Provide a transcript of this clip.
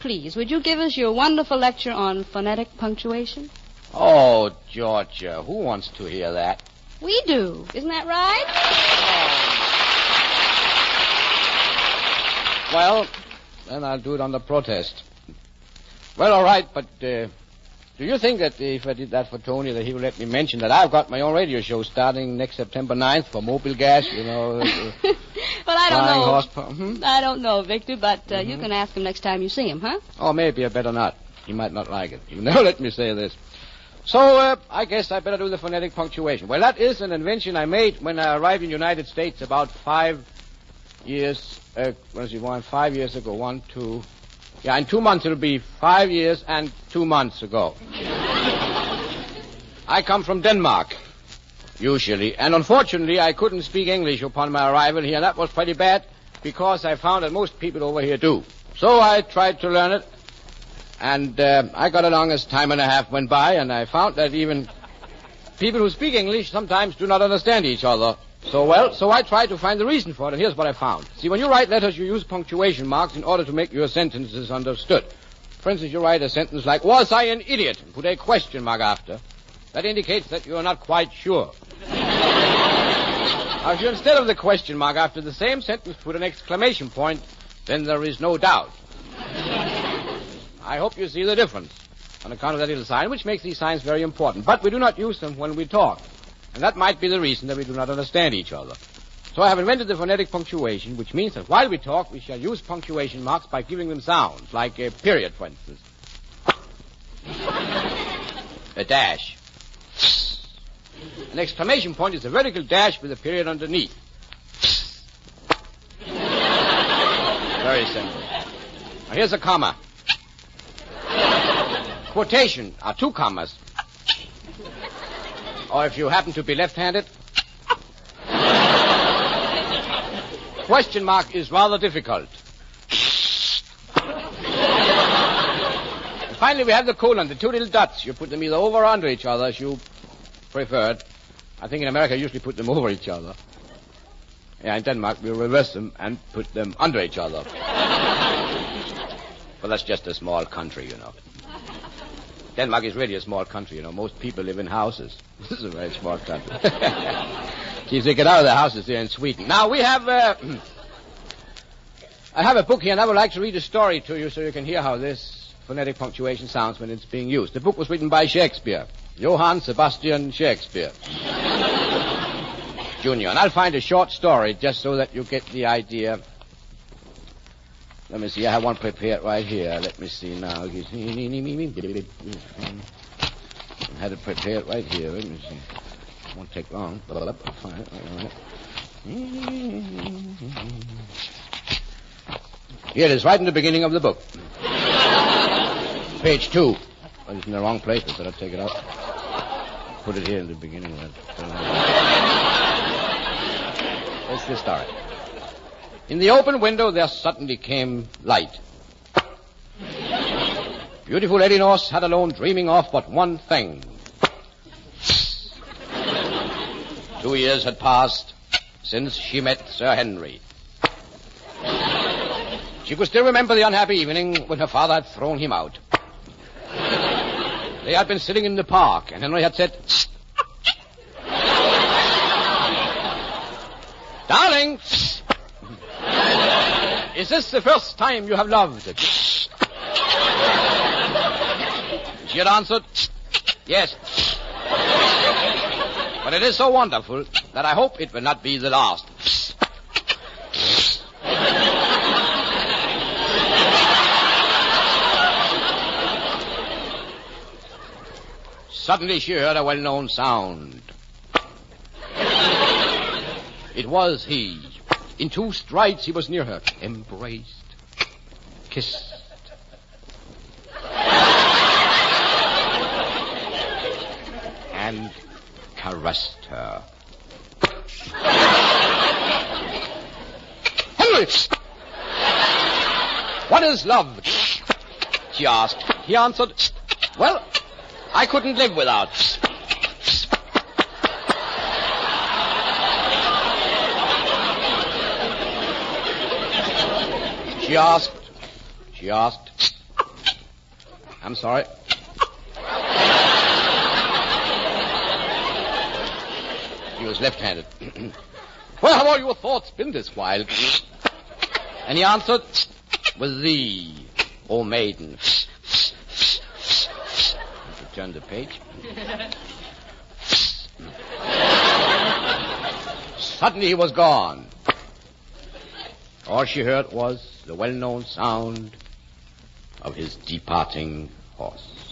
please, would you give us your wonderful lecture on phonetic punctuation? Oh, Georgia, who wants to hear that? We do. Isn't that right? Well, then I'll do it under protest. Well, all right, but do you think that if I did that for Tony that he would let me mention that I've got my own radio show starting next September 9th for Mobil Gas, you know? Well, I don't know. Hmm? I don't know, Victor, but you can ask him next time you see him, huh? Oh, maybe I better not. He might not like it. Now let me say this. So, I guess I better do the phonetic punctuation. Well, that is an invention I made when I arrived in the United States about 5 years, 5 years ago. 1, 2... Yeah, in 2 months it'll be 5 years and 2 months ago. I come from Denmark, usually, and unfortunately I couldn't speak English upon my arrival here. That was pretty bad because I found that most people over here do. So I tried to learn it, and I got along as time and a half went by, and I found that even people who speak English sometimes do not understand each other so well. So I tried to find the reason for it, and here's what I found. See, when you write letters, you use punctuation marks in order to make your sentences understood. For instance, you write a sentence like, was I an idiot? And put a question mark after. That indicates that you are not quite sure. Now, if you, instead of the question mark after the same sentence, put an exclamation point, then there is no doubt. I hope you see the difference on account of that little sign, which makes these signs very important. But we do not use them when we talk. And that might be the reason that we do not understand each other. So I have invented the phonetic punctuation, which means that while we talk, we shall use punctuation marks by giving them sounds, like a period, for instance. A dash. An exclamation point is a vertical dash with a period underneath. Very simple. Now here's a comma. Quotation are 2 commas. Or if you happen to be left-handed, question mark is rather difficult. And finally, we have the colon, the 2 little dots. You put them either over or under each other, as you preferred. I think in America, you usually put them over each other. Yeah, in Denmark, we reverse them and put them under each other. Well, that's just a small country, you know. Denmark is really a small country, you know. Most people live in houses. This is a very small country. Geez, they get out of their houses there in Sweden. Now, we have... I have a book here, and I would like to read a story to you so you can hear how this phonetic punctuation sounds when it's being used. The book was written by Shakespeare. Johann Sebastian Shakespeare. Jr. And I'll find a short story just so that you get the idea. Let me see. I have one prepared right here. Let me see now. I had it prepared right here. Let me see. It won't take long. I'll find it. All right. Here it is, right in the beginning of the book. Page 2. Oh, it's in the wrong place. I better take it out. Put it here in the beginning. That's the story. In the open window, there suddenly came light. Beautiful Elinor sat alone, dreaming of but one thing. 2 years had passed since she met Sir Henry. She could still remember the unhappy evening when her father had thrown him out. They had been sitting in the park, and Henry had said, "Darling, is this the first time you have loved?" She had answered, "Yes. But it is so wonderful that I hope it will not be the last." Suddenly she heard a well-known sound. It was he. In 2 strides he was near her, embraced, kissed, and caressed her. "Henry! What is love?" she asked. He answered, "Well, I couldn't live without." She asked, I'm sorry. He was left-handed. Where have all your thoughts been this while? And he answered, with thee, O maiden. To turn the page. Suddenly he was gone. All she heard was the well-known sound of his departing horse.